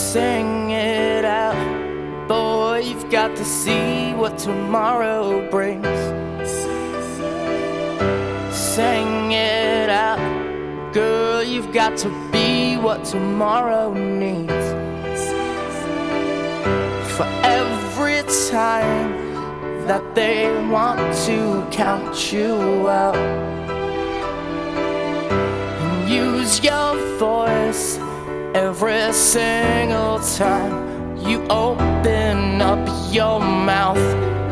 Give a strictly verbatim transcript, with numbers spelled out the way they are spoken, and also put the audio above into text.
Sing it out, boy, you've got to see what tomorrow brings. Sing it out, girl, you've got to be what tomorrow needs. For every time that they want to count you out, and use your voice every single time you open up your mouth.